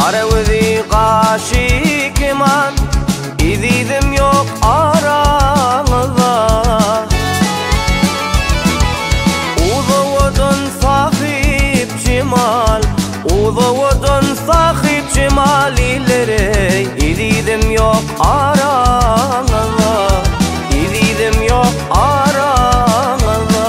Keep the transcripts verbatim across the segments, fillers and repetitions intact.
Aravudi kaşı keman İdidim yok aranızda. Uzavodun sahip cemal, Uzavodun sahip cemal ileri. İdidim yok aranızda, İdidim yok aranızda.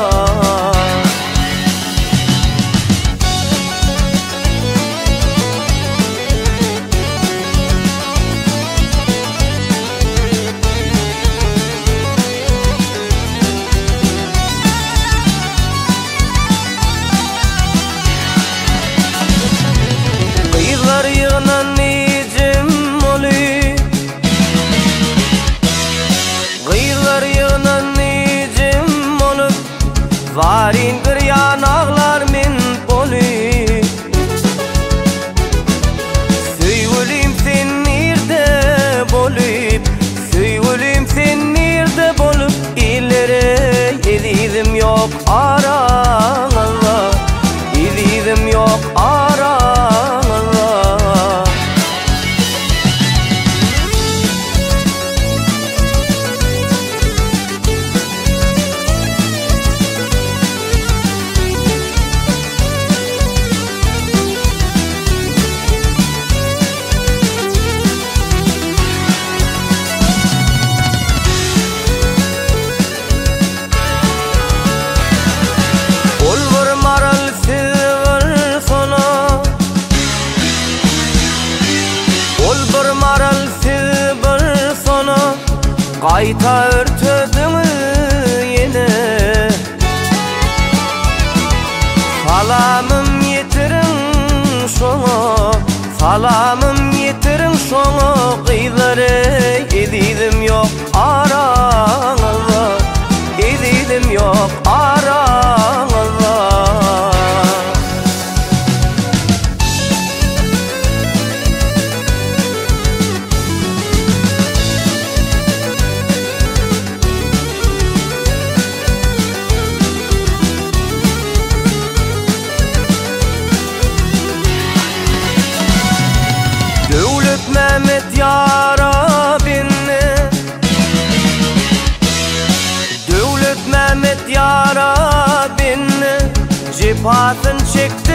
Kıyılar yığınan nicim olup, Kıyılar yığınan nicim olup, Varin bir yanaklar min bolup. Söylelim sen nerede bolup, Söylelim sen nerede bolup, İleri edidim yok aranızda, İdidim yok aranızda. Qayta örtüdümü yine, Salamım yetirin şoňa, Salamım yetirin şoňa. Kıyıları edidim yok aranızda, İdidim yok aranızda. Mehmet yara binni, Devlet Mehmet yara binni, Cipatın çekti